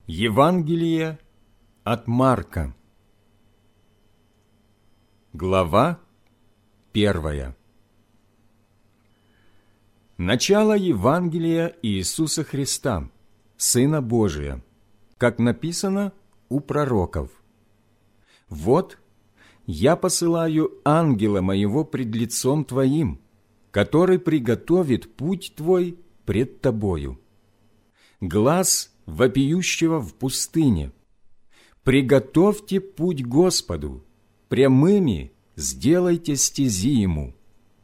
Евангелие от Марка. Глава 1. Начало Евангелия Иисуса Христа, Сына Божия, как написано у пророков. «Вот, я посылаю ангела моего пред лицом твоим, который приготовит путь твой пред тобою. Глас вопиющего в пустыне: приготовьте путь Господу, прямыми сделайте стези Ему».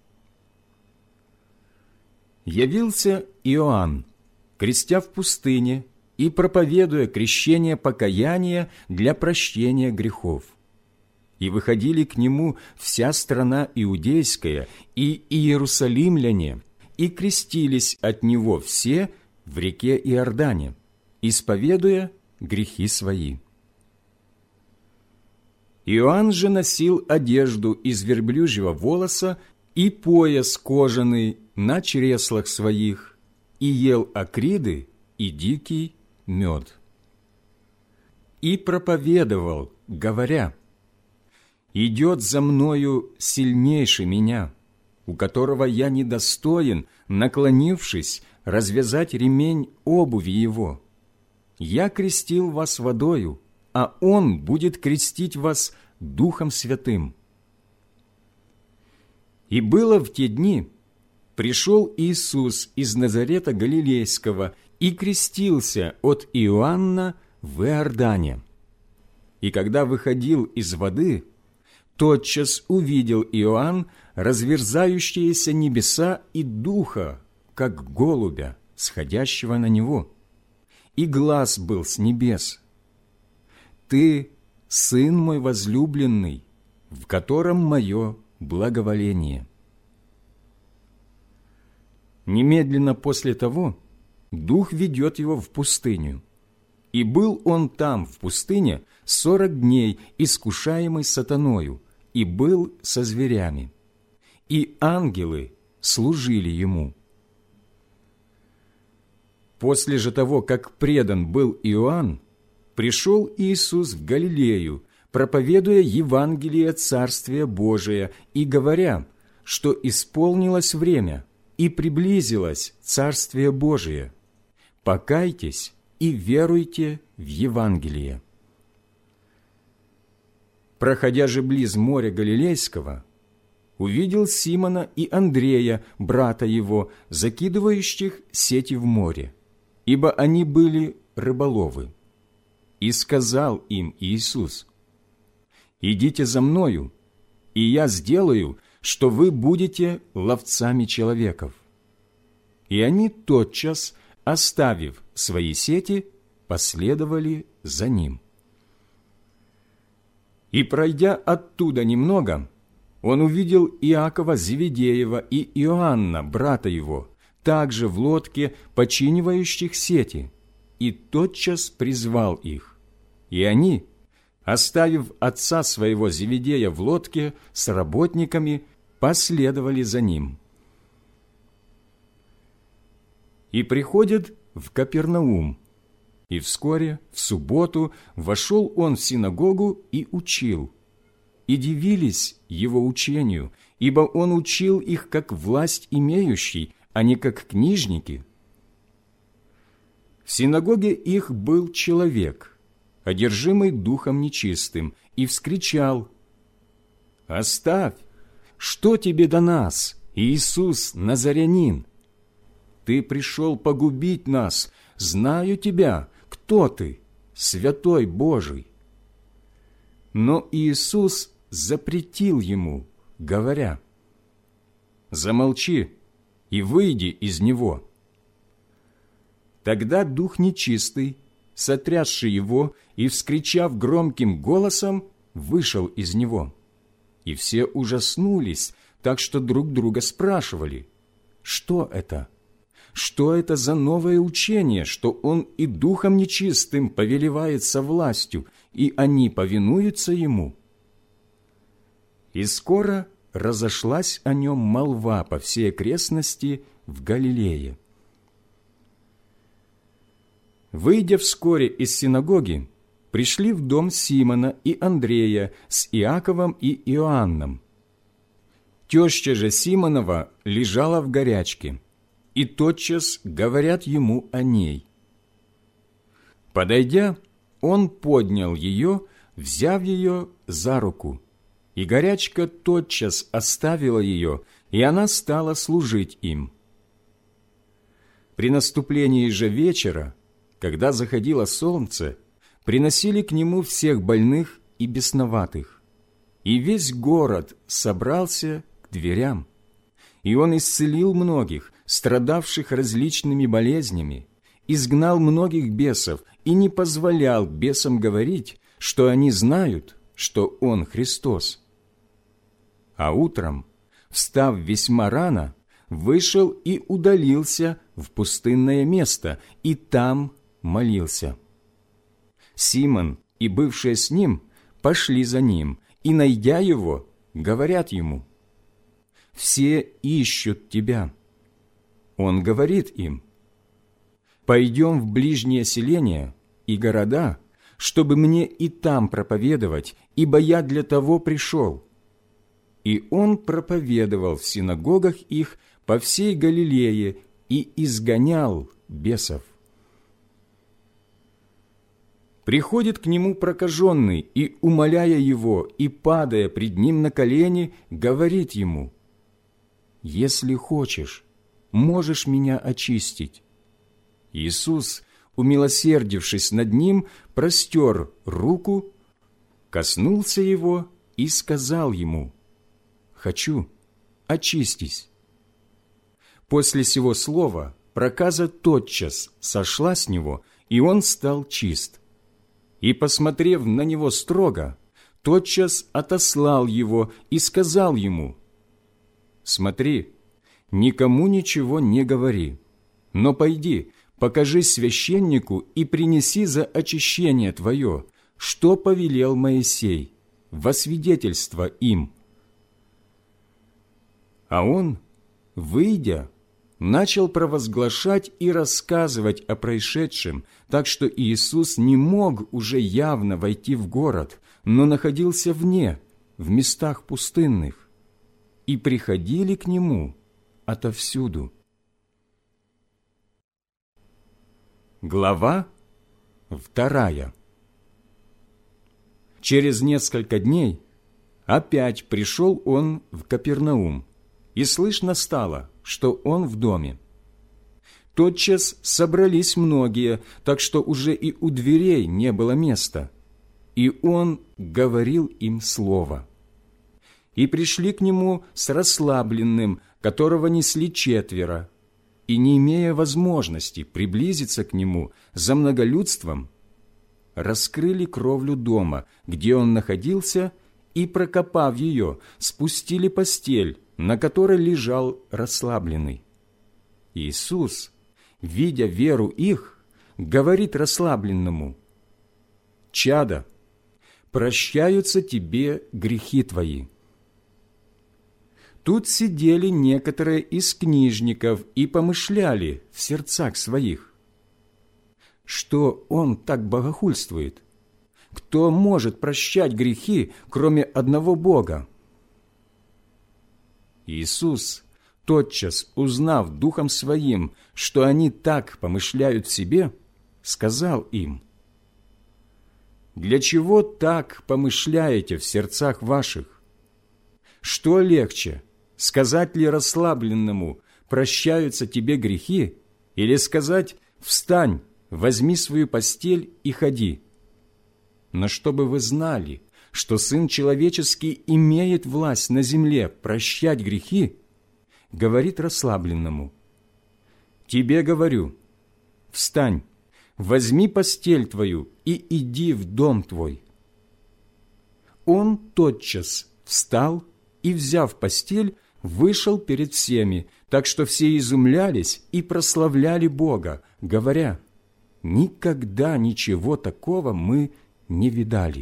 Явился Иоанн, крестя в пустыне и проповедуя крещение покаяния для прощения грехов. И выходили к нему вся страна иудейская и иерусалимляне, и крестились от него все в реке Иордане, исповедуя грехи свои. Иоанн же носил одежду из верблюжьего волоса и пояс кожаный на чреслах своих, и ел акриды и дикий мед. И проповедовал, говоря: «Идет за мною сильнейший меня, у которого я недостоин, наклонившись, развязать ремень обуви его. Я крестил вас водою, а Он будет крестить вас Духом Святым». И было в те дни, пришел Иисус из Назарета Галилейского и крестился от Иоанна в Иордане. И когда выходил из воды, тотчас увидел Иоанн разверзающиеся небеса и Духа, как голубя, сходящего на него. И глас был с небес: «Ты, Сын мой возлюбленный, в котором мое благоволение». Немедленно после того Дух ведет его в пустыню. И был он там, в пустыне, 40 дней, искушаемый сатаною, и был со зверями. И ангелы служили ему. После же того, как предан был Иоанн, пришел Иисус в Галилею, проповедуя Евангелие Царствия Божия и говоря, что исполнилось время и приблизилось Царствие Божие. Покайтесь и веруйте в Евангелие. Проходя же близ моря Галилейского, увидел Симона и Андрея, брата его, закидывающих сети в море, ибо они были рыболовы. И сказал им Иисус: «Идите за Мною, и я сделаю, что вы будете ловцами человеков». И они тотчас, оставив свои сети, последовали за Ним. И, пройдя оттуда немного, Он увидел Иакова Зеведеева и Иоанна, брата его, также в лодке, починивающих сети, и тотчас призвал их. И они, оставив отца своего Зеведея в лодке с работниками, последовали за Ним. И приходят в Капернаум, и вскоре, в субботу, вошел Он в синагогу и учил. И дивились Его учению, ибо Он учил их как власть имеющий, а не как книжники. В синагоге их был человек, одержимый духом нечистым, и вскричал: «Оставь! Что тебе до нас, Иисус Назарянин? Ты пришел погубить нас. Знаю тебя, кто ты, Святой Божий». Но Иисус запретил ему, говоря: «Замолчи и выйди из него». Тогда дух нечистый, сотрясший его и вскричав громким голосом, вышел из него. И все ужаснулись, так что друг друга спрашивали: «Что это? Что это за новое учение, что он и духом нечистым повелевает со властью, и они повинуются ему?» И скоро разошлась о нем молва по всей окрестности в Галилее. Выйдя вскоре из синагоги, пришли в дом Симона и Андрея с Иаковом и Иоанном. Теща же Симонова лежала в горячке, и тотчас говорят ему о ней. Подойдя, он поднял ее, взяв ее за руку, и горячка тотчас оставила ее, и она стала служить им. При наступлении же вечера, когда заходило солнце, приносили к нему всех больных и бесноватых, и весь город собрался к дверям. И он исцелил многих, страдавших различными болезнями, изгнал многих бесов и не позволял бесам говорить, что они знают, что он Христос. А утром, встав весьма рано, вышел и удалился в пустынное место, и там молился. Симон и бывшие с ним пошли за ним, и, найдя его, говорят ему: «Все ищут тебя». Он говорит им: «Пойдем в ближние селения и города, чтобы мне и там проповедовать, ибо я для того пришел». И он проповедовал в синагогах их по всей Галилее и изгонял бесов. Приходит к нему прокаженный и, умоляя его и падая пред ним на колени, говорит ему: «Если хочешь, можешь меня очистить». Иисус, умилосердившись над ним, простер руку, коснулся его и сказал ему: «Хочу, очистись». После сего слова проказа тотчас сошла с него, и он стал чист. И, посмотрев на него строго, тотчас отослал его и сказал ему: «Смотри, никому ничего не говори, но пойди, покажи священнику и принеси за очищение твое, что повелел Моисей, во свидетельство им». А он, выйдя, начал провозглашать и рассказывать о происшедшем, так что Иисус не мог уже явно войти в город, но находился вне, в местах пустынных, и приходили к нему отовсюду. Глава 2. Через несколько дней опять пришел он в Капернаум, и слышно стало, что он в доме. Тотчас собрались многие, так что уже и у дверей не было места, и он говорил им слово. И пришли к нему с расслабленным, которого несли 4, и, не имея возможности приблизиться к нему за многолюдством, раскрыли кровлю дома, где он находился, и, прокопав ее, спустили постель, на которой лежал расслабленный. Иисус, видя веру их, говорит расслабленному: «Чадо, прощаются тебе грехи твои». Тут сидели некоторые из книжников и помышляли в сердцах своих: что он так богохульствует? Кто может прощать грехи, кроме одного Бога? Иисус, тотчас узнав духом своим, что они так помышляют в себе, сказал им: «Для чего так помышляете в сердцах ваших? Что легче, сказать ли расслабленному: прощаются тебе грехи, или сказать: встань, возьми свою постель и ходи? Но чтобы вы знали, что Сын Человеческий имеет власть на земле прощать грехи, говорит расслабленному: тебе говорю, встань, возьми постель твою и иди в дом твой». Он тотчас встал и, взяв постель, вышел перед всеми, так что все изумлялись и прославляли Бога, говоря: «Никогда ничего такого мы не видали».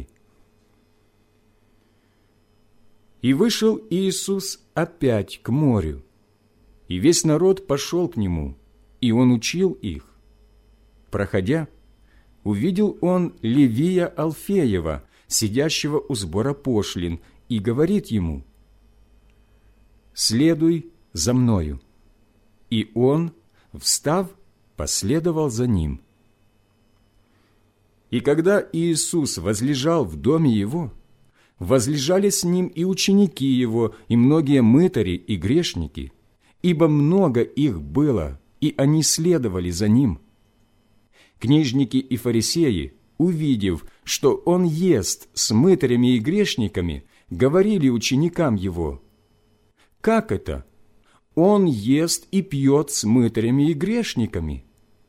И вышел Иисус опять к морю, и весь народ пошел к Нему, и Он учил их. Проходя, увидел он Левия Алфеева, сидящего у сбора пошлин, и говорит ему: «Следуй за мною». И он, встав, последовал за ним. И когда Иисус возлежал в доме его, возлежали с ним и ученики его, и многие мытари и грешники, ибо много их было, и они следовали за ним. Книжники и фарисеи, увидев, что он ест с мытарями и грешниками, говорили ученикам его: «Как это? Он ест и пьет с мытарями и грешниками».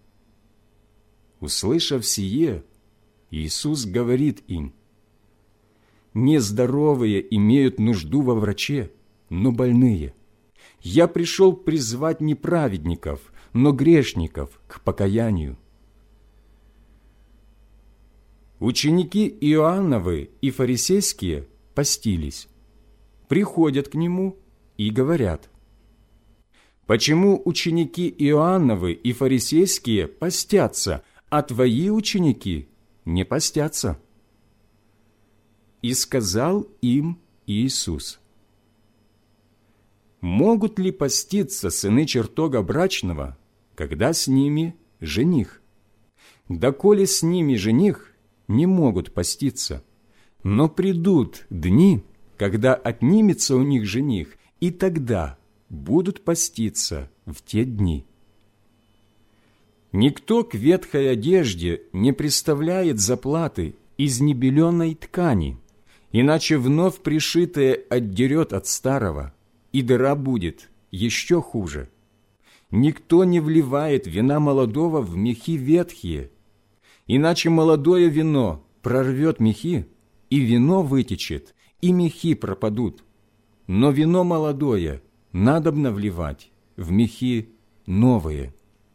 Услышав сие, Иисус говорит им: «Нездоровые имеют нужду во враче, но больные. Я пришел призвать не праведников, но грешников к покаянию». Ученики Иоанновы и фарисейские постились, приходят к нему и говорят: «Почему ученики Иоанновы и фарисейские постятся, а твои ученики не постятся?» И сказал им Иисус: «Могут ли поститься сыны чертога брачного, когда с ними жених? Доколе с ними жених, не могут поститься. Но придут дни, когда отнимется у них жених, и тогда будут поститься в те дни. Никто к ветхой одежде не приставляет заплаты из небеленой ткани, иначе вновь пришитое отдерет от старого, и дыра будет еще хуже. Никто не вливает вина молодого в мехи ветхие, иначе молодое вино прорвет мехи, и вино вытечет, и мехи пропадут. Но вино молодое надобно вливать в мехи новые».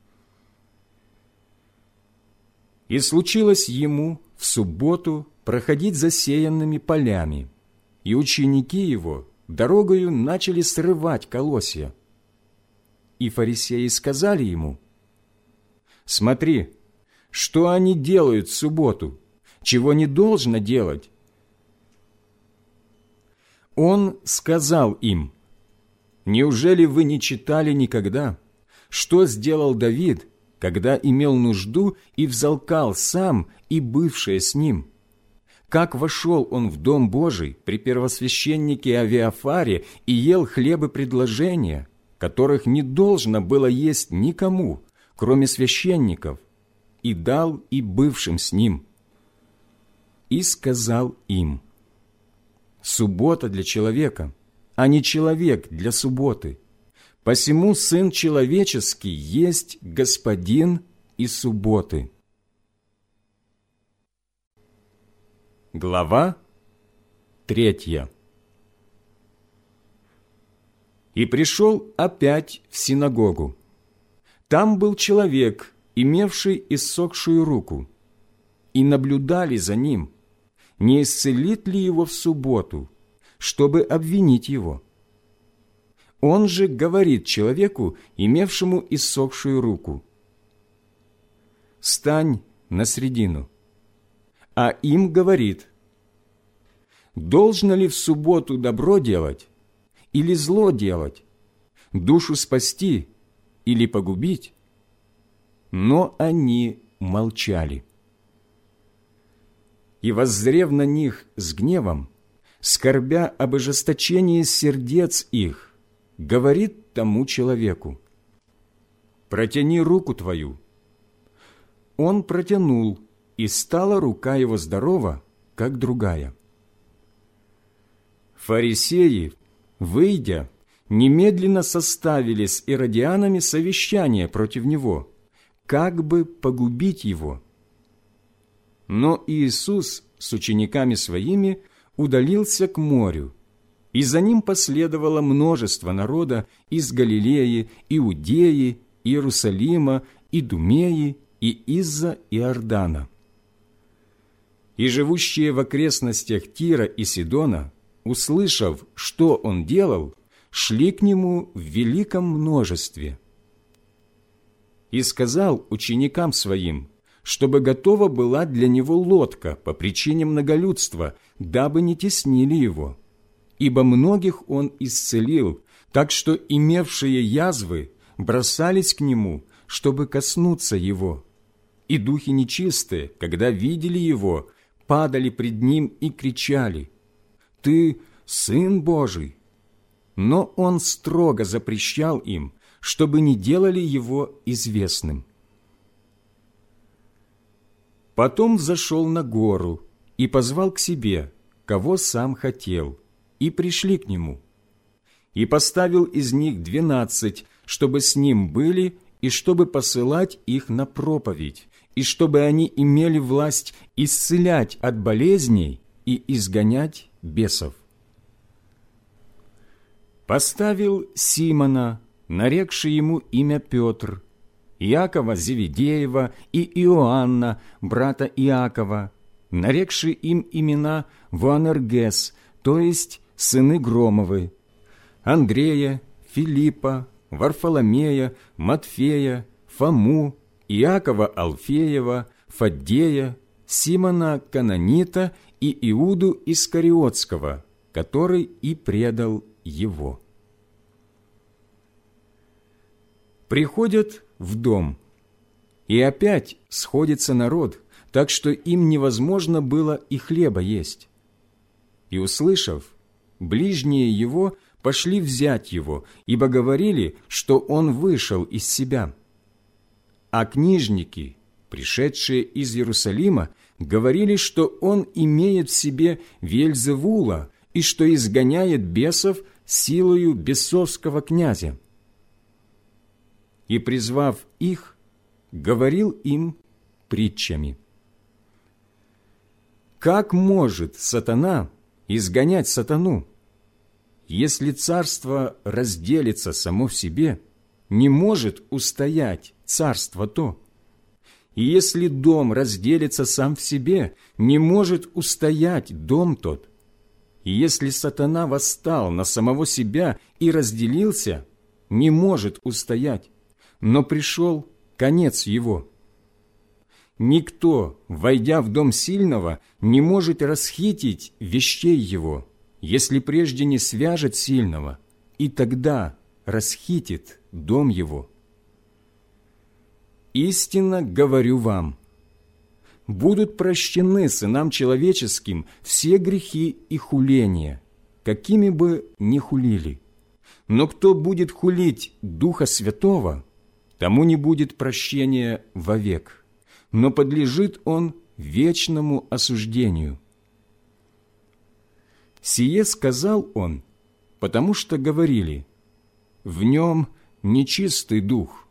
И случилось ему в субботу проходить засеянными полями, и ученики его дорогою начали срывать колосья. И фарисеи сказали ему: «Смотри, что они делают в субботу, чего не должно делать». Он сказал им: «Неужели вы не читали никогда, что сделал Давид, когда имел нужду и взалкал сам и бывшие с ним? Как вошел он в Дом Божий при первосвященнике Авиафаре и ел хлебы предложения, которых не должно было есть никому, кроме священников, и дал и бывшим с ним. И сказал им: суббота для человека, а не человек для субботы. Посему Сын Человеческий есть Господин и субботы». Глава 3. И пришел опять в синагогу. Там был человек, имевший иссохшую руку, и наблюдали за ним, не исцелит ли его в субботу, чтобы обвинить его. Он же говорит человеку, имевшему иссохшую руку: «Стань на средину». А им говорит: «Должно ли в субботу добро делать или зло делать, душу спасти или погубить?» Но они молчали. И, воззрев на них с гневом, скорбя об ожесточении сердец их, говорит тому человеку: «Протяни руку твою». Он протянул, и стала рука его здорова, как другая. Фарисеи, выйдя, немедленно составили с иродианами совещание против него, как бы погубить его. Но Иисус с учениками своими удалился к морю, и за ним последовало множество народа из Галилеи, Иудеи, Иерусалима, Идумеи и из-за Иордана. И живущие в окрестностях Тира и Сидона, услышав, что он делал, шли к нему в великом множестве. И сказал ученикам своим, чтобы готова была для него лодка по причине многолюдства, дабы не теснили его. Ибо многих он исцелил, так что имевшие язвы бросались к нему, чтобы коснуться его. И духи нечистые, когда видели его, падали пред ним и кричали: «Ты Сын Божий!» Но он строго запрещал им, чтобы не делали его известным. Потом взошел на гору и позвал к себе, кого сам хотел, и пришли к нему. И поставил из них 12, чтобы с ним были, и чтобы посылать их на проповедь, и чтобы они имели власть исцелять от болезней и изгонять бесов. Поставил Симона, нарекший ему имя Петр, Иакова Зеведеева и Иоанна, брата Иакова, нарекший им имена Боанергес, то есть сыны Громовы, Андрея, Филиппа, Варфоломея, Матфея, Фому, Иакова Алфеева, Фаддея, Симона Кананита и Иуду Искариотского, который и предал его. Приходят в дом, и опять сходится народ, так что им невозможно было и хлеба есть. И, услышав, ближние его пошли взять его, ибо говорили, что он вышел из себя. А книжники, пришедшие из Иерусалима, говорили, что он имеет в себе Вельзевула и что изгоняет бесов силою бесовского князя. И, призвав их, говорил им притчами: «Как может сатана изгонять сатану? Если царство разделится само в себе, не может устоять царство то. И если дом разделится сам в себе, не может устоять дом тот. И если сатана восстал на самого себя и разделился, не может устоять, но пришел конец его. Никто, войдя в дом сильного, не может расхитить вещей его, если прежде не свяжет сильного, и тогда расхитит дом его. Истинно говорю вам, будут прощены сынам человеческим все грехи и хуления, какими бы ни хулили. Но кто будет хулить Духа Святого, тому не будет прощения вовек, но подлежит он вечному осуждению. Сие сказал он, потому что говорили: в нем нечистый дух.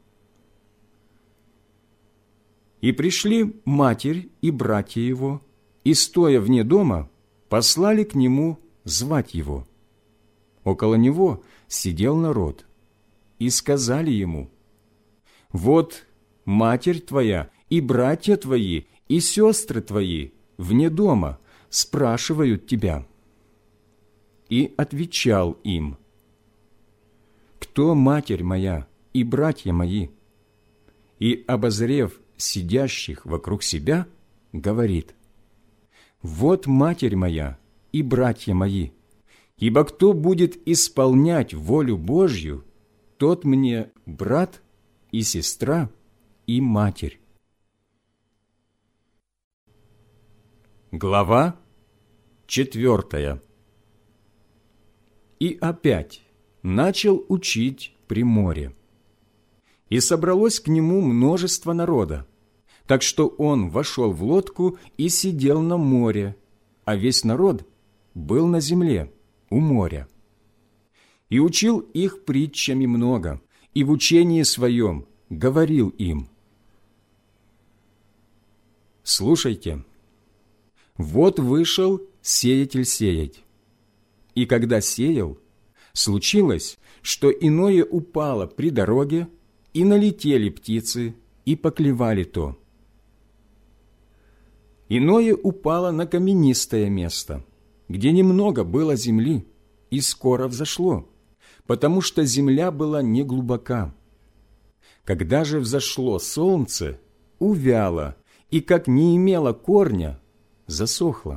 И пришли матерь и братья его, и, стоя вне дома, послали к нему звать его. Около него сидел народ, и сказали ему: вот матерь твоя и братья твои и сестры твои вне дома спрашивают тебя. И отвечал им: кто матерь моя и братья мои? И, обозрев сидящих вокруг себя, говорит: вот матерь моя и братья мои, ибо кто будет исполнять волю Божью, тот мне брат и сестра и матерь. Глава 4. И опять начал учить при море. И собралось к нему множество народа, так что он вошел в лодку и сидел на море, а весь народ был на земле, у моря. И учил их притчами много, и в учении своем говорил им: слушайте, вот вышел сеятель сеять. И когда сеял, случилось, что иное упало при дороге, и налетели птицы, и поклевали то. Иное упало на каменистое место, где немного было земли, и скоро взошло, потому что земля была неглубока. Когда же взошло солнце, увяло, и как не имело корня, засохло.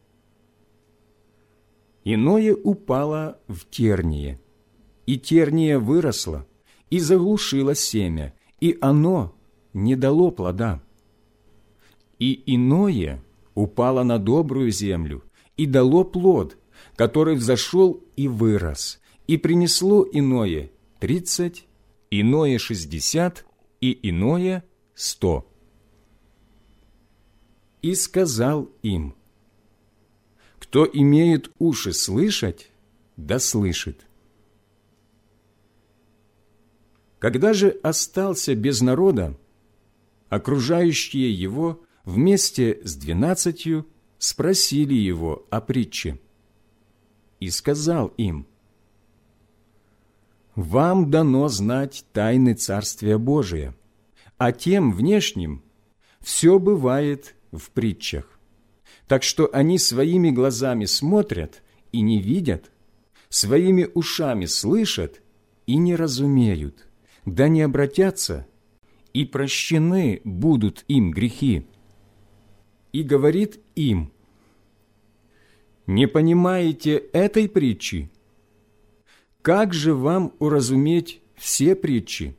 Иное упало в терние, и терния выросла, и заглушила семя, и оно не дало плода. И иное упало на добрую землю, и дало плод, который взошел и вырос, и принесло иное 30, иное 60, и иное 100. И сказал им: кто имеет уши слышать, да слышит. Когда же остался без народа, окружающие его вместе с 12 спросили его о притче. И сказал им: «Вам дано знать тайны Царствия Божия, а тем внешним все бывает в притчах. Так что они своими глазами смотрят и не видят, своими ушами слышат и не разумеют, да не обратятся, и прощены будут им грехи». И говорит им: «Не понимаете этой притчи? Как же вам уразуметь все притчи?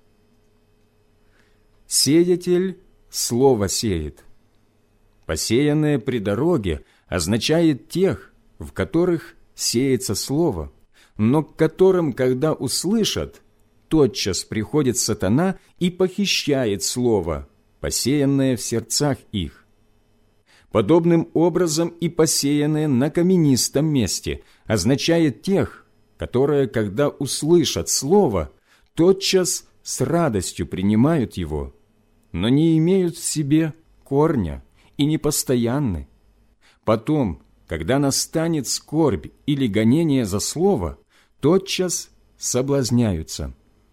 Сеятель слово сеет. Посеянное при дороге означает тех, в которых сеется слово, но к которым, когда услышат, тотчас приходит сатана и похищает слово, посеянное в сердцах их. Подобным образом и посеянное на каменистом месте означает тех, которые, когда услышат слово, тотчас с радостью принимают его, но не имеют в себе корня и непостоянны. Потом, когда настанет скорбь или гонение за слово, тотчас соблазняются.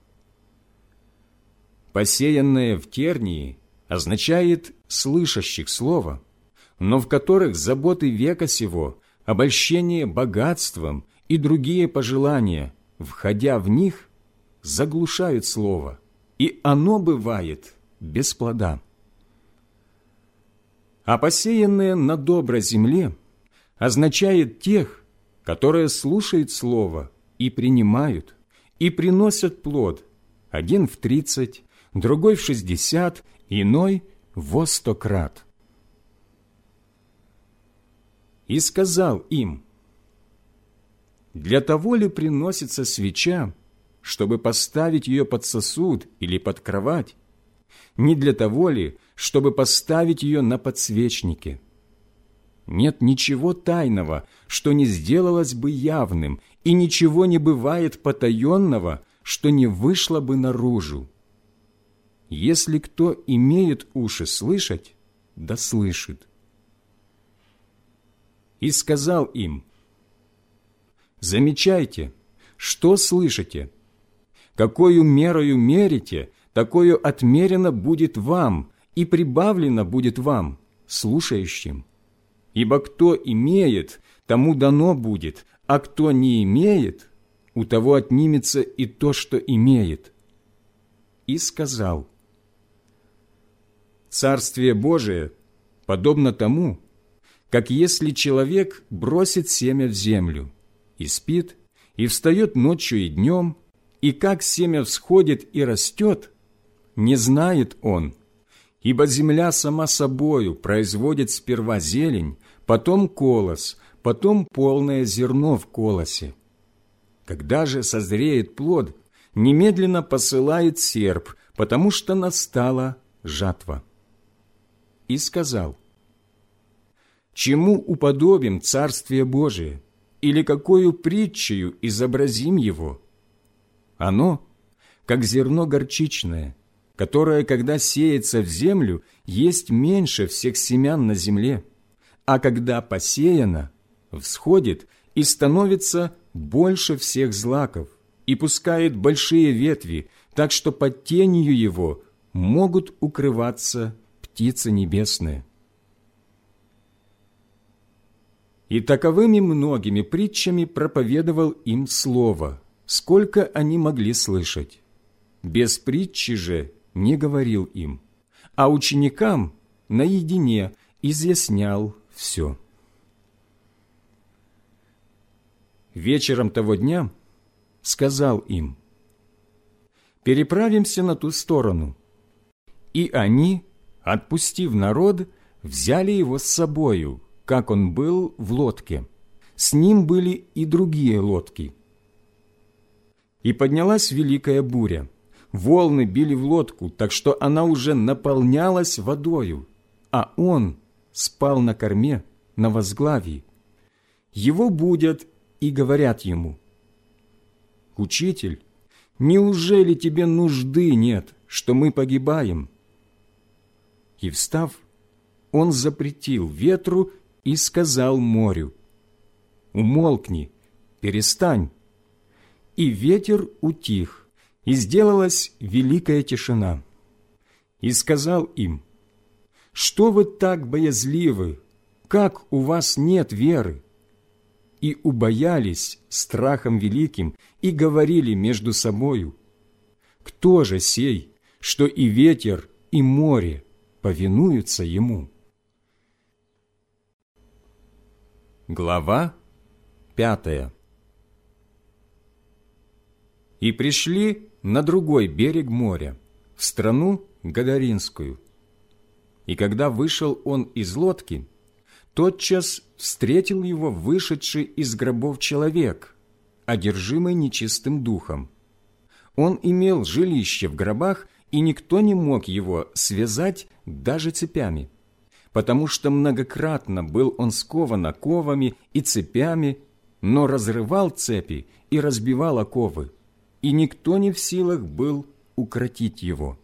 Посеянное в тернии означает слышащих слово, но в которых заботы века сего, обольщение богатством и другие пожелания, входя в них, заглушают слово, и оно бывает без плода. А посеянное на доброй земле означает тех, которые слушают слово и принимают, и приносят плод, один в 30, другой в 60, иной во 100 крат. И сказал им: для того ли приносится свеча, чтобы поставить ее под сосуд или под кровать? Не для того ли, чтобы поставить ее на подсвечнике? Нет ничего тайного, что не сделалось бы явным, и ничего не бывает потаенного, что не вышло бы наружу. Если кто имеет уши слышать, да слышит. И сказал им: замечайте, что слышите, какою мерою мерите, такою отмерено будет вам, и прибавлено будет вам, слушающим. Ибо кто имеет, тому дано будет, а кто не имеет, у того отнимется и то, что имеет. И сказал: Царствие Божие подобно тому, как если человек бросит семя в землю, и спит, и встает ночью и днем, и как семя всходит и растет, не знает он, ибо земля сама собою производит сперва зелень, потом колос, потом полное зерно в колосе. Когда же созреет плод, немедленно посылает серп, потому что настала жатва. И сказал: чему уподобим Царствие Божие, или какою притчею изобразим его? Оно, как зерно горчичное, которое, когда сеется в землю, есть меньше всех семян на земле, а когда посеяно, всходит и становится больше всех злаков, и пускает большие ветви, так что под тенью его могут укрываться птицы небесные. И таковыми многими притчами проповедовал им слово, сколько они могли слышать. Без притчи же не говорил им, а ученикам наедине изъяснял все. Вечером того дня сказал им: «Переправимся на ту сторону». И они, отпустив народ, взяли его с собою, как он был в лодке. С ним были и другие лодки. И поднялась великая буря. Волны били в лодку, так что она уже наполнялась водою, а он спал на корме, на возглавии. Его будят и говорят ему: «Учитель, неужели тебе нужды нет, что мы погибаем?» И, встав, он запретил ветру и сказал морю: «Умолкни, перестань». И ветер утих, и сделалась великая тишина. И сказал им: «Что вы так боязливы? Как у вас нет веры?» И убоялись страхом великим, и говорили между собою: «Кто же сей, что и ветер, и море повинуются ему?» Глава 5. И пришли на другой берег моря, в страну Гадаринскую. И когда вышел он из лодки, тотчас встретил его вышедший из гробов человек, одержимый нечистым духом. Он имел жилище в гробах, и никто не мог его связать даже цепями, потому что многократно был он скован оковами и цепями, но разрывал цепи и разбивал оковы, и никто не в силах был укротить его.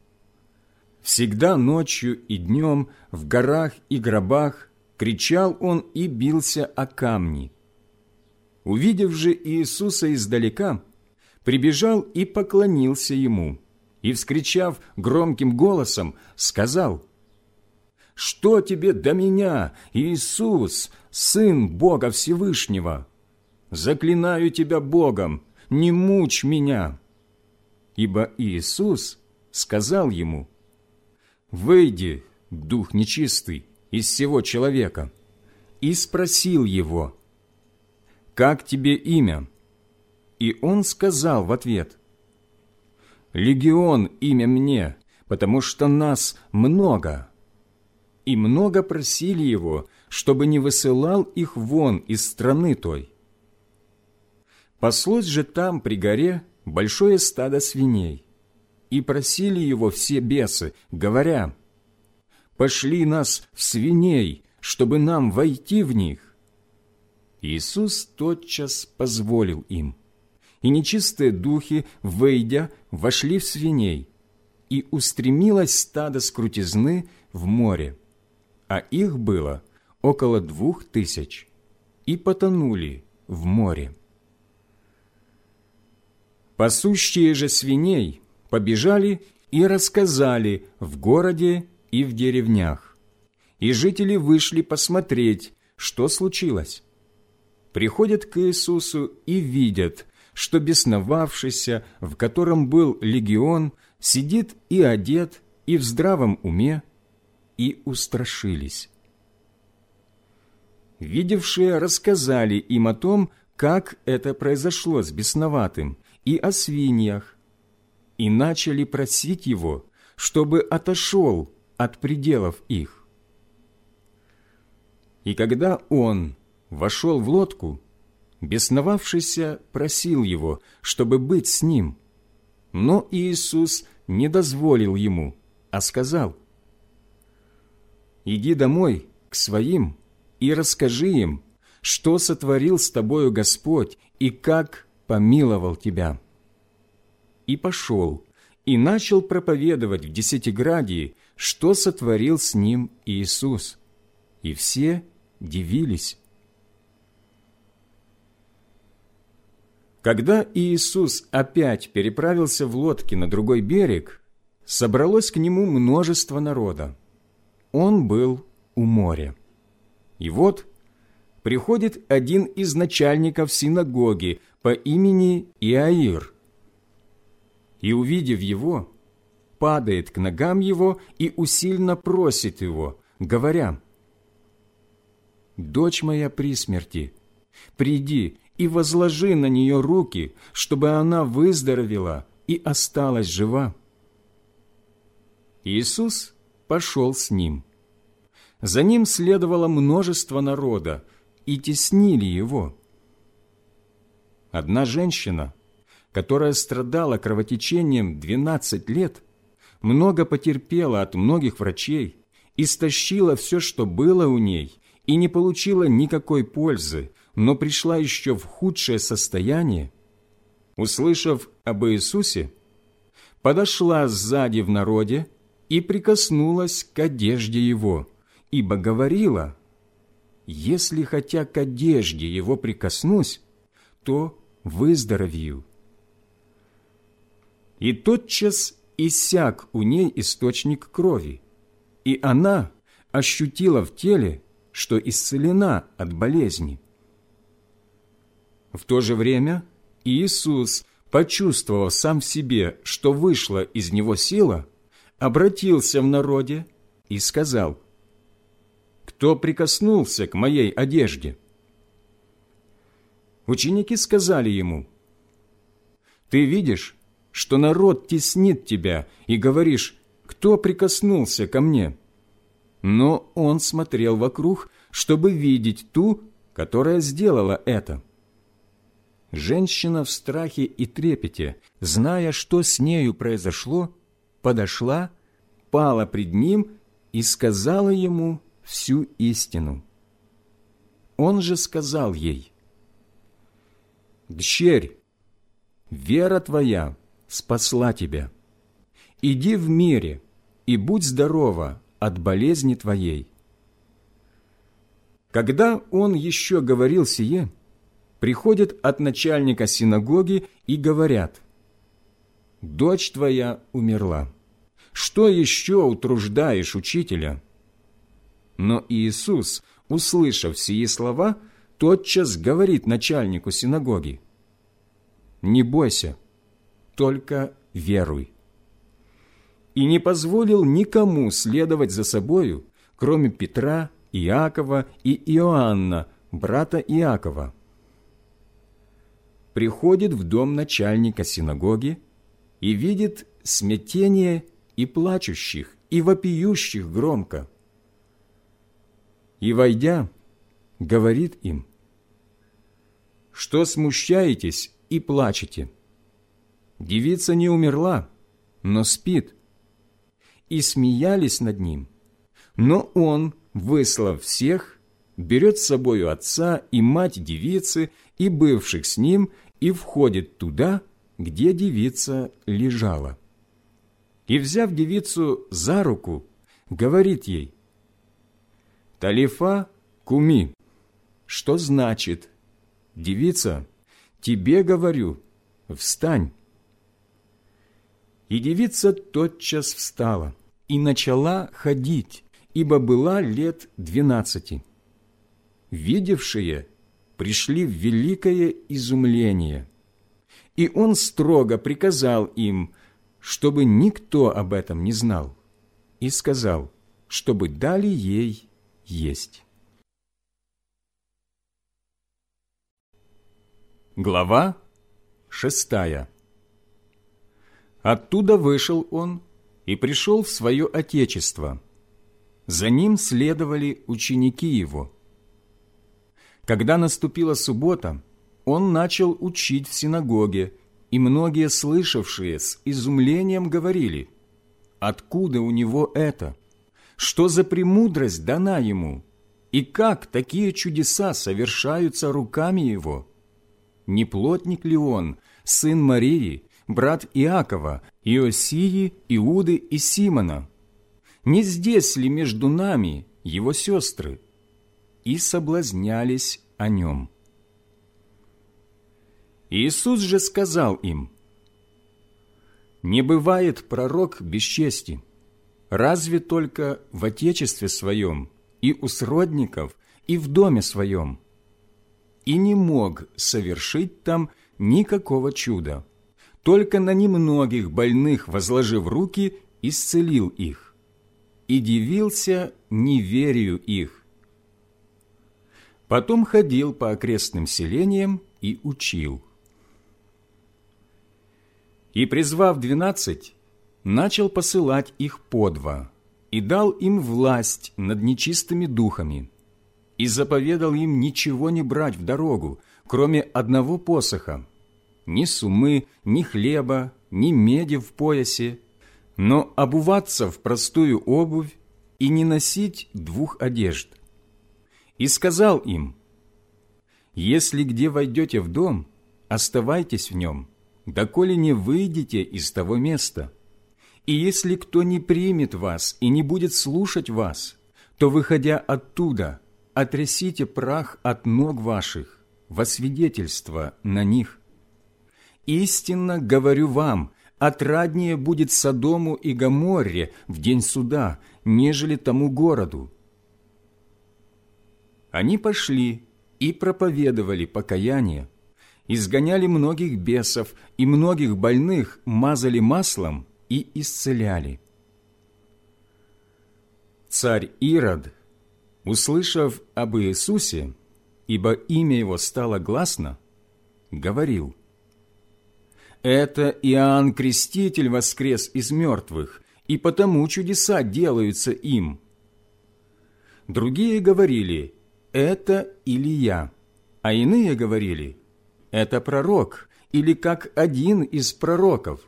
Всегда ночью и днем в горах и гробах кричал он и бился о камни. Увидев же Иисуса издалека, прибежал и поклонился ему, и, вскричав громким голосом, сказал: «Что тебе до меня, Иисус, Сын Бога Всевышнего? Заклинаю тебя Богом, не мучь меня». Ибо Иисус сказал ему: «Выйди, дух нечистый, из сего человека». И спросил его: «Как тебе имя?» И он сказал в ответ: «Легион имя мне, потому что нас много». И много просили его, чтобы не высылал их вон из страны той. Паслось же там при горе большое стадо свиней, и просили его все бесы, говоря: «Пошли нас в свиней, чтобы нам войти в них». Иисус тотчас позволил им, и нечистые духи, выйдя, вошли в свиней, и устремилось стадо с крутизны в море, а их было около 2000, и потонули в море. Пасущие же свиней побежали и рассказали в городе и в деревнях, и жители вышли посмотреть, что случилось. Приходят к Иисусу и видят, что бесновавшийся, в котором был легион, сидит и одет, и в здравом уме, и устрашились. Видевшие рассказали им о том, как это произошло с бесноватым, и о свиньях, и начали просить его, чтобы отошел от пределов их. И когда он вошел в лодку, бесновавшийся просил его, чтобы быть с ним, но Иисус не дозволил ему, а сказал: «Иди домой к своим и расскажи им, что сотворил с тобою Господь и как помиловал тебя». И пошел, и начал проповедовать в Десятиградии, что сотворил с ним Иисус. И все дивились. Когда Иисус опять переправился в лодке на другой берег, собралось к нему множество народа. Он был у моря. И вот приходит один из начальников синагоги по имени Иаир. И, увидев его, падает к ногам его и усильно просит его, говоря: «Дочь моя при смерти, приди и возложи на нее руки, чтобы она выздоровела и осталась жива». Иисус пошел с ним. За ним следовало множество народа, и теснили его. Одна женщина, которая страдала кровотечением 12 лет, много потерпела от многих врачей, истощила все, что было у ней, и не получила никакой пользы, но пришла еще в худшее состояние, услышав об Иисусе, подошла сзади в народе и прикоснулась к одежде Его, ибо говорила: «Если хотя к одежде Его прикоснусь, то выздоровею». И тотчас иссяк у ней источник крови, и она ощутила в теле, что исцелена от болезни. В то же время Иисус, почувствовав сам в себе, что вышла из него сила, обратился в народе и сказал: «Кто прикоснулся к моей одежде?» Ученики сказали ему: «Ты видишь, что народ теснит тебя, и говоришь: кто прикоснулся ко мне?» Но он смотрел вокруг, чтобы видеть ту, которая сделала это. Женщина в страхе и трепете, зная, что с нею произошло, подошла, пала пред ним и сказала ему всю истину. Он же сказал ей: «Дщерь, вера твоя спасла тебя. Иди в мире и будь здорова от болезни твоей». Когда он еще говорил сие, приходят от начальника синагоги и говорят: «Дочь твоя умерла. Что еще утруждаешь учителя?» Но Иисус, услышав сии слова, тотчас говорит начальнику синагоги: «Не бойся, только веруй». И не позволил никому следовать за собою, кроме Петра, Иакова и Иоанна, брата Иакова. Приходит в дом начальника синагоги и видит смятение и плачущих, и вопиющих громко. И, войдя, говорит им: «Что смущаетесь и плачете? Девица не умерла, но спит». И смеялись над ним. Но он, выслав всех, берет с собою отца и мать девицы и бывших с ним и входит туда, где девица лежала. И, взяв девицу за руку, говорит ей: «Талифа куми», что значит: «Девица, тебе говорю, встань». И девица тотчас встала и начала ходить, ибо была лет 12. Видевшие пришли в великое изумление. И он строго приказал им, чтобы никто об этом не знал, и сказал, чтобы дали ей есть. Глава 6. Оттуда вышел он и пришел в свое отечество. За ним следовали ученики его. Когда наступила суббота, он начал учить в синагоге, и многие слышавшие с изумлением говорили: «Откуда у него это? Что за премудрость дана ему? И как такие чудеса совершаются руками его? Не плотник ли он, сын Марии, брат Иакова, Иосии, Иуды и Симона? Не здесь ли между нами его сестры?» И соблазнялись о нем. Иисус же сказал им: «Не бывает пророк без чести, разве только в отечестве своем, и у сродников, и в доме своем». И не мог совершить там никакого чуда, только на немногих больных возложив руки, исцелил их, и дивился неверию их. Потом ходил по окрестным селениям и учил. И, призвав 12, начал посылать их по 2, и дал им власть над нечистыми духами, и заповедал им ничего не брать в дорогу, кроме одного посоха, ни сумы, ни хлеба, ни меди в поясе, но обуваться в простую обувь и не носить 2 одежд. И сказал им: «Если где войдете в дом, оставайтесь в нем, доколе не выйдете из того места. И если кто не примет вас и не будет слушать вас, то, выходя оттуда, отрясите прах от ног ваших во свидетельство на них. Истинно говорю вам, отраднее будет Содому и Гоморре в день суда, нежели тому городу». Они пошли и проповедовали покаяние, изгоняли многих бесов и многих больных мазали маслом и исцеляли. Царь Ирод, услышав об Иисусе, ибо имя его стало гласно, говорил: «Это Иоанн Креститель воскрес из мертвых, и потому чудеса делаются им». Другие говорили: «Это Илия», а иные говорили: «Это пророк, или как один из пророков».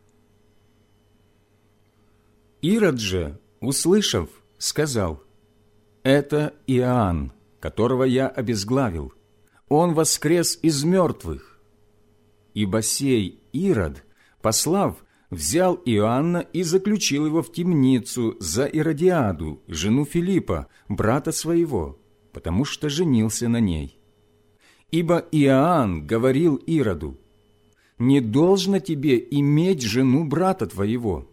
Ирод же, услышав, сказал: «Это Иоанн, которого я обезглавил. Он воскрес из мертвых». Ибо сей Ирод, послав, взял Иоанна и заключил его в темницу за Иродиаду, жену Филиппа, брата своего, потому что женился на ней. Ибо Иоанн говорил Ироду: «Не должно тебе иметь жену брата твоего».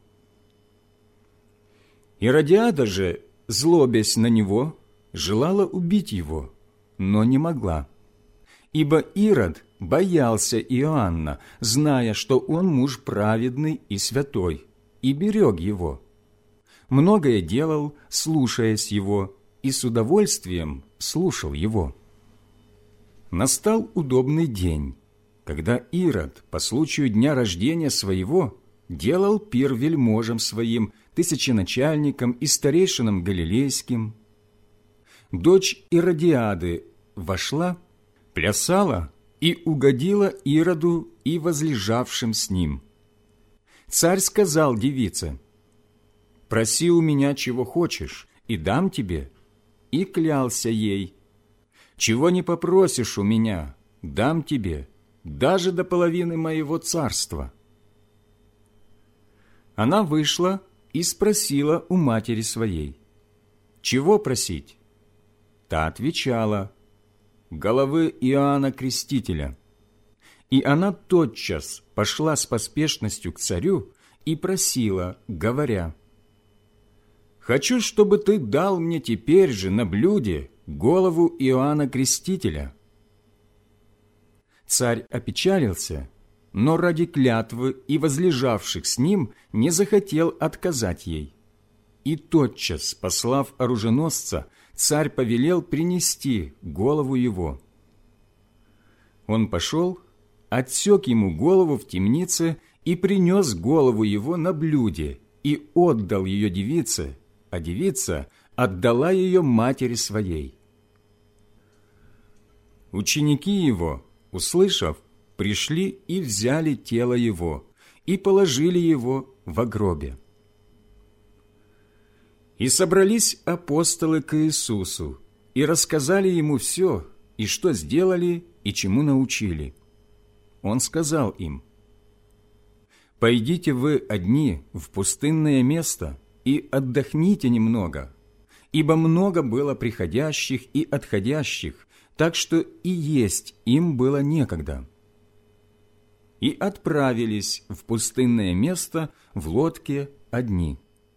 Иродиада же, злобясь на него, желала убить его, но не могла. Ибо Ирод боялся Иоанна, зная, что он муж праведный и святой, и берег его. Многое делал, слушаясь его, и с удовольствием слушал его. Настал удобный день, когда Ирод по случаю дня рождения своего делал пир вельможам своим, тысяченачальникам и старейшинам галилейским. Дочь Иродиады вошла, плясала и угодила Ироду и возлежавшим с ним. Царь сказал девице: «Проси у меня, чего хочешь, и дам тебе». И клялся ей: «Чего не попросишь у меня, дам тебе, даже до половины моего царства». Она вышла и спросила у матери своей: «Чего просить?» Та отвечала: «Головы Иоанна Крестителя». И она тотчас пошла с поспешностью к царю и просила, говоря: «Хочу, чтобы ты дал мне теперь же на блюде голову Иоанна Крестителя». Царь опечалился, но ради клятвы и возлежавших с ним не захотел отказать ей. И тотчас, послав оруженосца, царь повелел принести голову его. Он пошел, отсек ему голову в темнице и принес голову его на блюде и отдал ее девице, а девица отдала ее матери своей. Ученики его, услышав, пришли и взяли тело его и положили его во гробе. И собрались апостолы к Иисусу и рассказали ему все, и что сделали, и чему научили. Он сказал им: «Пойдите вы одни в пустынное место и отдохните немного, ибо много было приходящих и отходящих, так что и есть им было некогда». И отправились в пустынное место в лодке одни.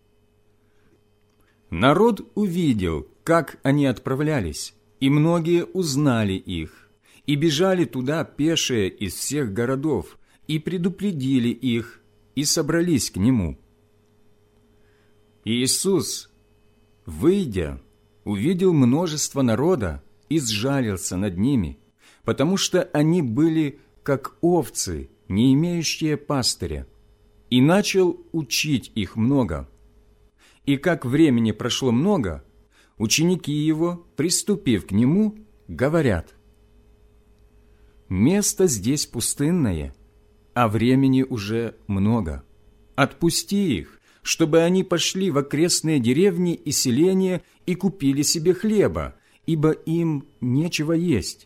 Народ увидел, как они отправлялись, и многие узнали их, и бежали туда пешие из всех городов, и предупредили их, и собрались к нему. И Иисус, выйдя, увидел множество народа и сжалился над ними, потому что они были как овцы, не имеющие пастыря, и начал учить их много. И как времени прошло много, ученики его, приступив к нему, говорят: «Место здесь пустынное, а времени уже много. Отпусти их, чтобы они пошли в окрестные деревни и селения и купили себе хлеба, ибо им нечего есть».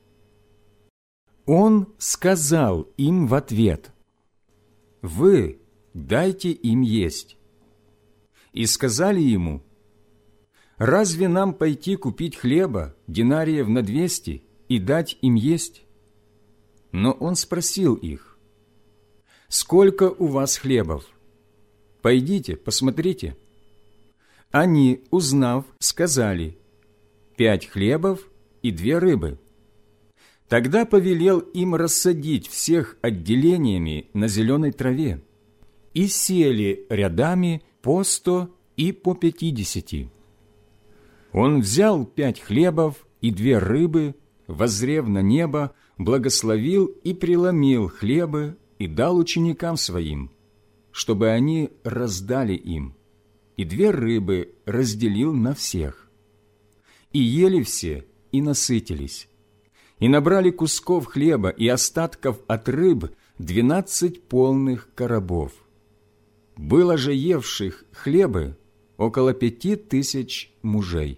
Он сказал им в ответ: «Вы дайте им есть». И сказали ему: «Разве нам пойти купить хлеба динариев на 200 и дать им есть?» Но он спросил их: «Сколько у вас хлебов? Пойдите, посмотрите». Они, узнав, сказали: 5 хлебов и 2 рыбы. Тогда повелел им рассадить всех отделениями на зеленой траве, и сели рядами по 100 и по 50. Он взял 5 хлебов и 2 рыбы, воззрев на небо, благословил и преломил хлебы и дал ученикам своим, чтобы они раздали им, и 2 рыбы разделил на всех. И ели все, и насытились, и набрали кусков хлеба и остатков от рыб 12 полных коробов. Было же евших хлебы около 5000 мужей.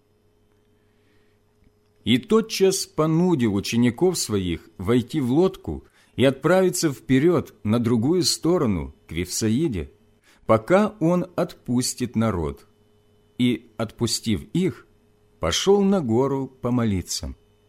И тотчас понудил учеников своих войти в лодку и отправиться вперед на другую сторону, к Вифсаиде, пока он отпустит народ. И, отпустив их, пошел на гору помолиться.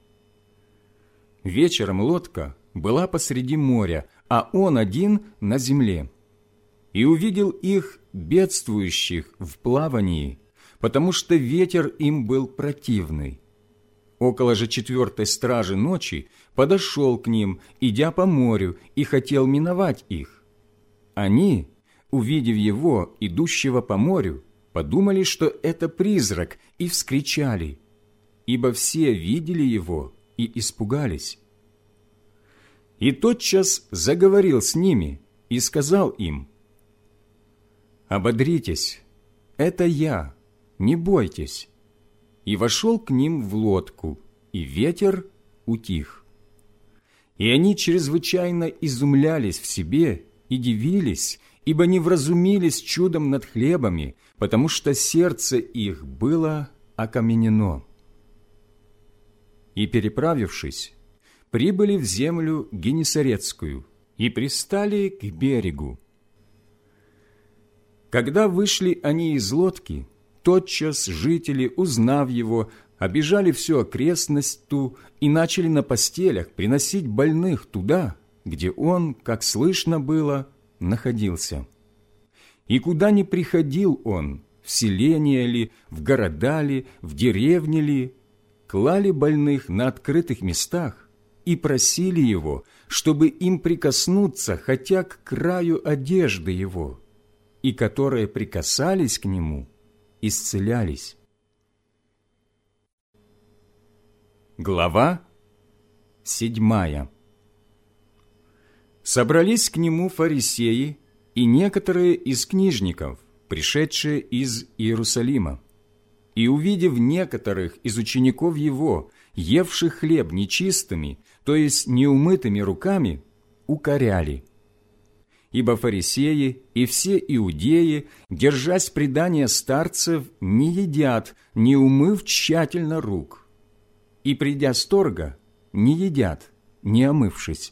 Вечером лодка была посреди моря, а он один на земле. И увидел их бедствующих в плавании, потому что ветер им был противный. Около же 4-й стражи ночи подошел к ним, идя по морю, и хотел миновать их. Они, увидев его, идущего по морю, подумали, что это призрак, и вскричали, ибо все видели его и испугались. И тотчас заговорил с ними и сказал им: «Ободритесь, это я, не бойтесь». И вошел к ним в лодку, и ветер утих. И они чрезвычайно изумлялись в себе и дивились, ибо не вразумились чудом над хлебами, потому что сердце их было окаменено. И, переправившись, прибыли в землю Генесарецкую и пристали к берегу. Когда вышли они из лодки, тотчас жители, узнав его, обежали всю окрестность ту и начали на постелях приносить больных туда, где он, как слышно было, находился. И куда ни приходил он, в селение ли, в города ли, в деревне ли, клали больных на открытых местах и просили его, чтобы им прикоснуться хотя к краю одежды его, и которые прикасались к нему, исцелялись. Глава 7. Собрались к нему фарисеи и некоторые из книжников, пришедшие из Иерусалима, и, увидев некоторых из учеников его, евших хлеб нечистыми, то есть неумытыми руками, укоряли. Ибо фарисеи и все иудеи, держась предания старцев, не едят, не умыв тщательно рук, и, придя с торга, не едят, не омывшись.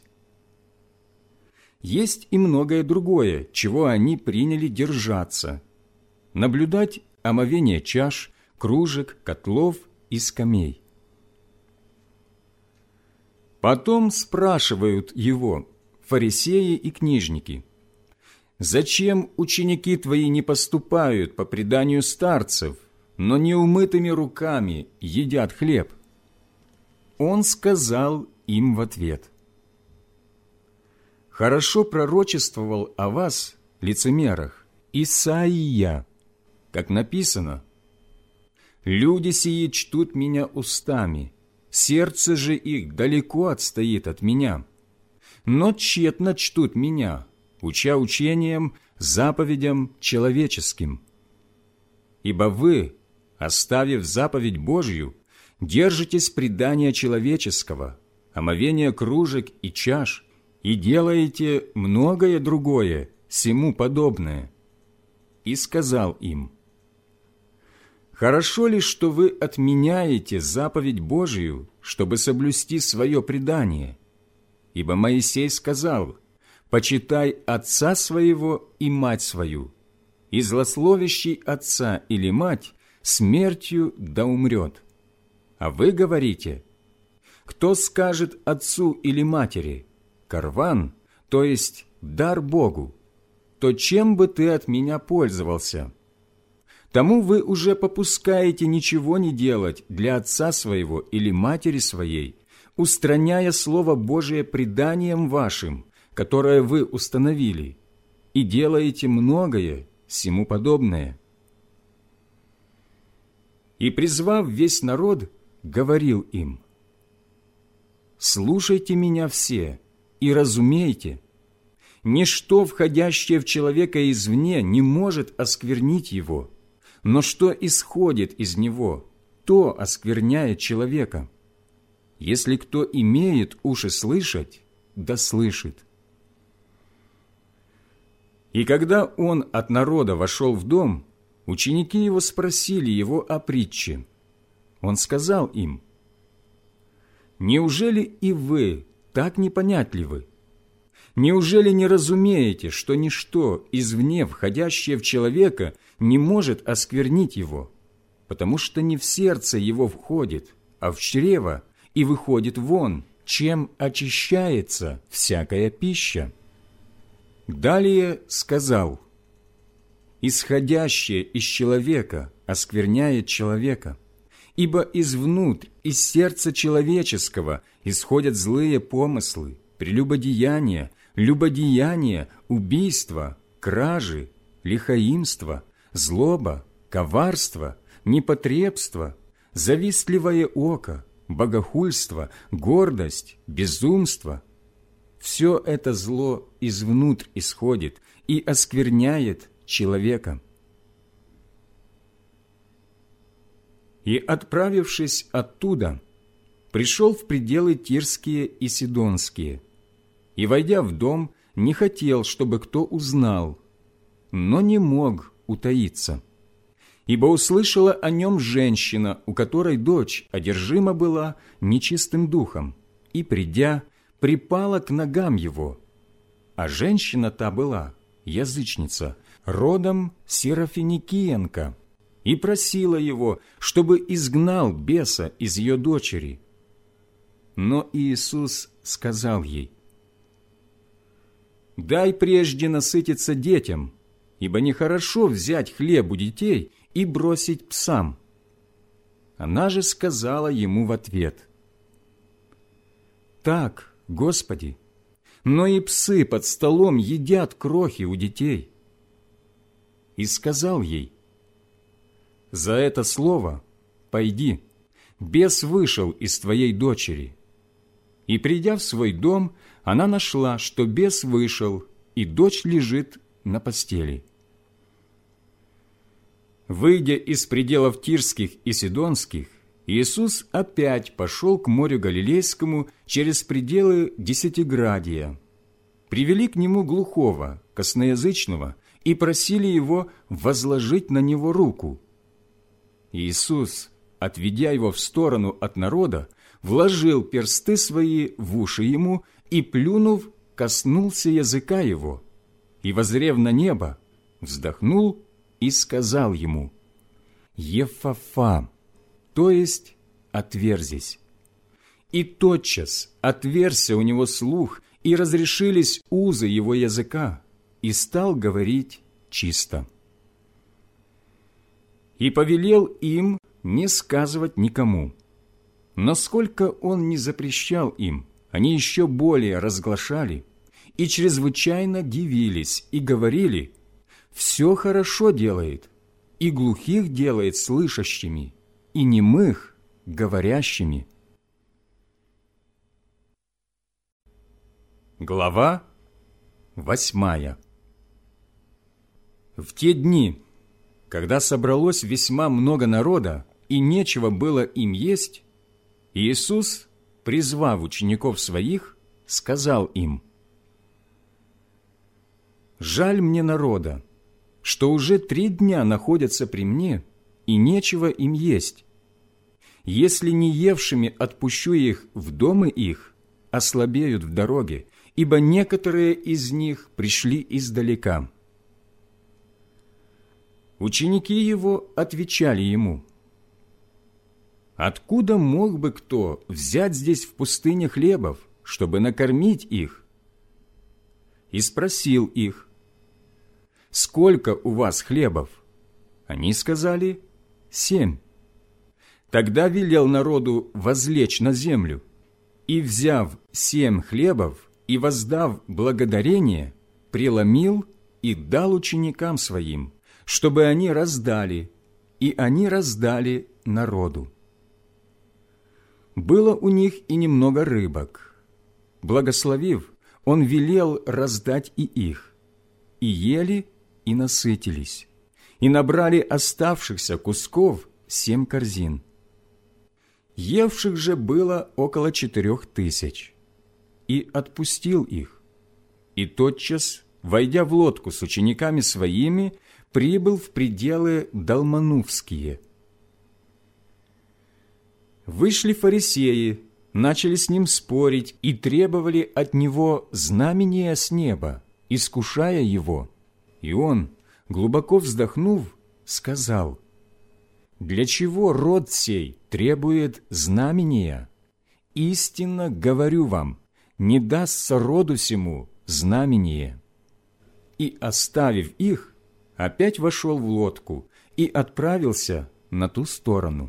Есть и многое другое, чего они приняли держаться: наблюдать омовение чаш, кружек, котлов и скамей. Потом спрашивают его фарисеи и книжники: «Зачем ученики твои не поступают по преданию старцев, но неумытыми руками едят хлеб?» Он сказал им в ответ: «Хорошо пророчествовал о вас, лицемерах, Исаия, как написано: «Люди сии чтут меня устами, сердце же их далеко отстоит от меня, но тщетно чтут меня, уча учением, заповедям человеческим. Ибо вы, оставив заповедь Божью, держитесь предания человеческого, омовения кружек и чаш, и делаете многое другое, сему подобное». И сказал им: «Хорошо ли, что вы отменяете заповедь Божию, чтобы соблюсти свое предание? Ибо Моисей сказал: почитай отца своего и мать свою, и злословящий отца или мать смертью да умрет. А вы говорите: кто скажет отцу или матери: карван, то есть дар Богу, то чем бы ты от меня пользовался? Тому вы уже попускаете ничего не делать для отца своего или матери своей, устраняя Слово Божие преданием вашим, которое вы установили, и делаете многое сему подобное». И, призвав весь народ, говорил им: «Слушайте меня все и разумейте, ничто, входящее в человека извне, не может осквернить его, но что исходит из него, то оскверняет человека. Если кто имеет уши слышать, да слышит». И когда он от народа вошел в дом, ученики его спросили его о притче. Он сказал им: «Неужели и вы так непонятливы? Неужели не разумеете, что ничто извне, входящее в человека, не может осквернить его, потому что не в сердце его входит, а в чрево, и выходит вон, чем очищается всякая пища?» Далее сказал: «Исходящее из человека оскверняет человека, ибо извнутрь, из сердца человеческого исходят злые помыслы, прелюбодеяния, любодеяния, убийства, кражи, лихоимство, злоба, коварство, непотребство, завистливое око, богохульство, гордость, безумство. Все это зло извнутрь исходит и оскверняет человека». И, отправившись оттуда, пришел в пределы Тирские и Сидонские, и, войдя в дом, не хотел, чтобы кто узнал, но не мог утаиться. Ибо услышала о нем женщина, у которой дочь одержима была нечистым духом, и, придя, припала к ногам его. А женщина та была язычница, родом Сирофиникиенка, и просила его, чтобы изгнал беса из ее дочери. Но Иисус сказал ей: «Дай прежде насытиться детям, ибо нехорошо взять хлеб у детей и бросить псам». Она же сказала ему в ответ: «Так, Господи, но и псы под столом едят крохи у детей». И сказал ей: «За это слово пойди, бес вышел из твоей дочери». И, придя в свой дом, она нашла, что бес вышел, и дочь лежит на постели. Выйдя из пределов Тирских и Сидонских, Иисус опять пошел к морю Галилейскому через пределы Десятиградия. Привели к нему глухого, косноязычного, и просили его возложить на него руку. Иисус, отведя его в сторону от народа, вложил персты свои в уши ему и, плюнув, коснулся языка его, и, воззрев на небо, вздохнул и сказал ему: «Еффафа», то есть «отверзись». И тотчас отверзся у него слух, и разрешились узы его языка, и стал говорить чисто. И повелел им не сказывать никому. Но сколько он не запрещал им, они еще более разглашали и чрезвычайно дивились и говорили: «Все хорошо делает, и глухих делает слышащими, и немых говорящими». Глава 8. В те дни, когда собралось весьма много народа, и нечего было им есть, Иисус, призвав учеников Своих, сказал им: «Жаль мне народа, что уже 3 дня находятся при мне, и нечего им есть. Если не евшими отпущу их в дома их, ослабеют в дороге, ибо некоторые из них пришли издалека». Ученики Его отвечали Ему: «Откуда мог бы кто взять здесь в пустыне хлебов, чтобы накормить их?» И спросил их: «Сколько у вас хлебов?» Они сказали: 7. Тогда велел народу возлечь на землю, и, взяв 7 хлебов и воздав благодарение, преломил и дал ученикам Своим, чтобы они раздали, и они раздали народу. Было у них и немного рыбок. Благословив, Он велел раздать и их, и ели, и насытились, и набрали оставшихся кусков 7 корзин. Евших же было около 4000, и отпустил их, и тотчас, войдя в лодку с учениками Своими, прибыл в пределы Далманувские. Вышли фарисеи, начали с Ним спорить и требовали от Него знамения с неба, искушая Его. И Он, глубоко вздохнув, сказал: «Для чего род сей требует знамения? Истинно говорю вам, не дастся роду сему знамение». И, оставив их, опять вошел в лодку и отправился на ту сторону.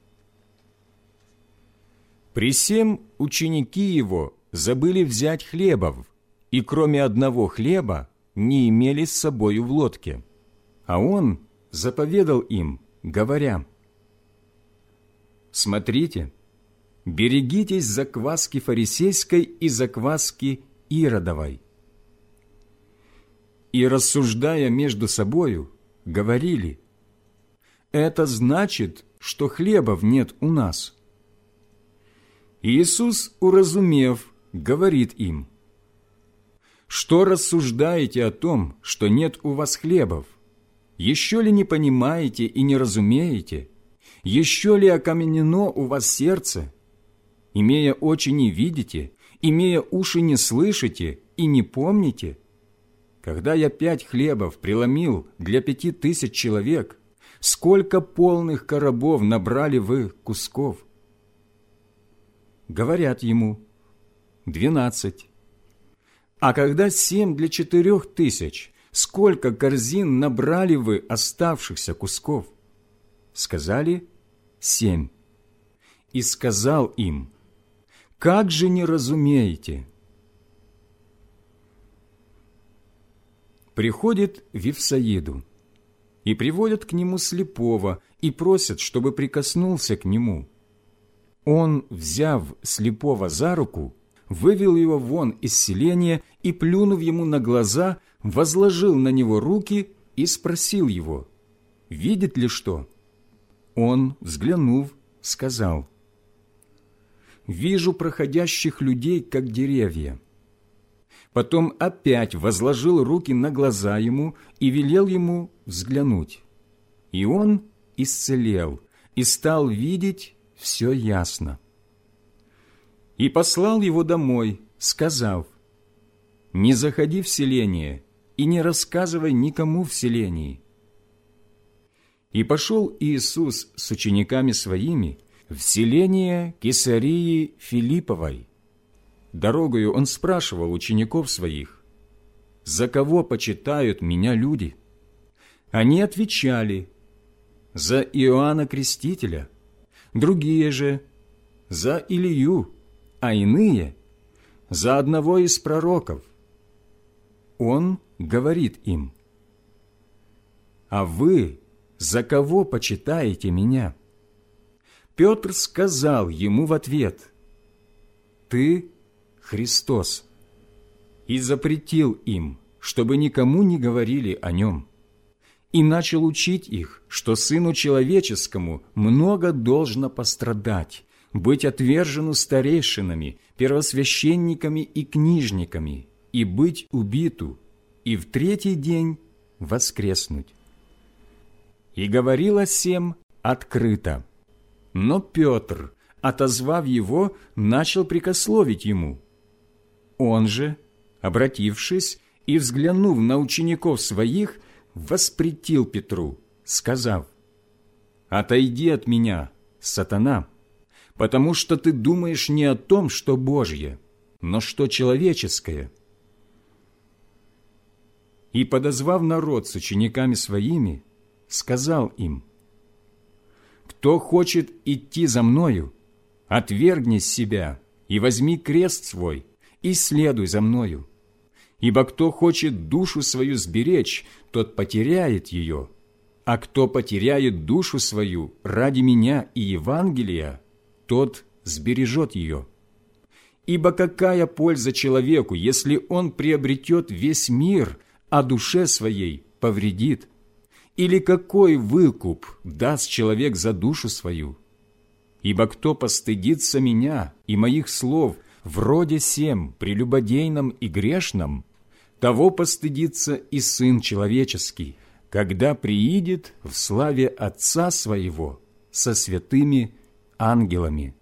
При сем ученики Его забыли взять хлебов, и кроме одного хлеба не имели с собою в лодке. А Он заповедал им, говоря: «Смотрите, берегитесь закваски фарисейской и закваски Иродовой». И, рассуждая между собою, говорили: «Это значит, что хлебов нет у нас». Иисус, уразумев, говорит им: «Что рассуждаете о том, что нет у вас хлебов? Еще ли не понимаете и не разумеете? Еще ли окаменено у вас сердце? Имея очи не видите, имея уши не слышите и не помните? Когда я 5 хлебов преломил для 5000 человек, сколько полных коробов набрали вы кусков?» Говорят Ему: 12. «А когда 7 для 4000, сколько корзин набрали вы оставшихся кусков?» Сказали: 7. И сказал им: «Как же не разумеете?» Приходит в Вифсаиду, и приводят к Нему слепого, и просят, чтобы прикоснулся к Нему. Он, взяв слепого за руку, вывел его вон из селения и, плюнув ему на глаза, возложил на него руки и спросил его: «Видит ли что?» Он, взглянув, сказал: «Вижу проходящих людей, как деревья». Потом опять возложил руки на глаза ему и велел ему взглянуть. И он исцелел и стал видеть все ясно. И послал его домой, сказав: «Не заходи в селение и не рассказывай никому в селении». И пошел Иисус с учениками Своими в селение Кесарии Филипповой. Дорогою Он спрашивал учеников Своих: «За кого почитают Меня люди?» Они отвечали: «За Иоанна Крестителя, другие же за Илию, а иные за одного из пророков». Он говорит им: «А вы за кого почитаете меня?» Петр сказал ему в ответ: «Ты Христос». И запретил им, чтобы никому не говорили о нем. И начал учить их, что Сыну Человеческому много должно пострадать, быть отвержену старейшинами, первосвященниками и книжниками, и быть убиту, и в третий день воскреснуть. И говорила сем открыто. Но Петр, отозвав его, начал прекословить ему. Он же, обратившись и взглянув на учеников своих, воспретил Петру, сказав: «Отойди от меня, сатана, потому что ты думаешь не о том, что Божье, но что человеческое». И, подозвав народ с учениками своими, сказал им: «Кто хочет идти за Мною, отвергни себя и возьми крест свой, и следуй за Мною. Ибо кто хочет душу свою сберечь, тот потеряет ее, а кто потеряет душу свою ради Меня и Евангелия, тот сбережет ее. Ибо какая польза человеку, если он приобретет весь мир, а душе своей повредит? Или какой выкуп даст человек за душу свою? Ибо кто постыдится Меня и Моих слов в роде сем прелюбодейном и грешном, того постыдится и Сын Человеческий, когда приидет в славе Отца Своего со святыми ангелами».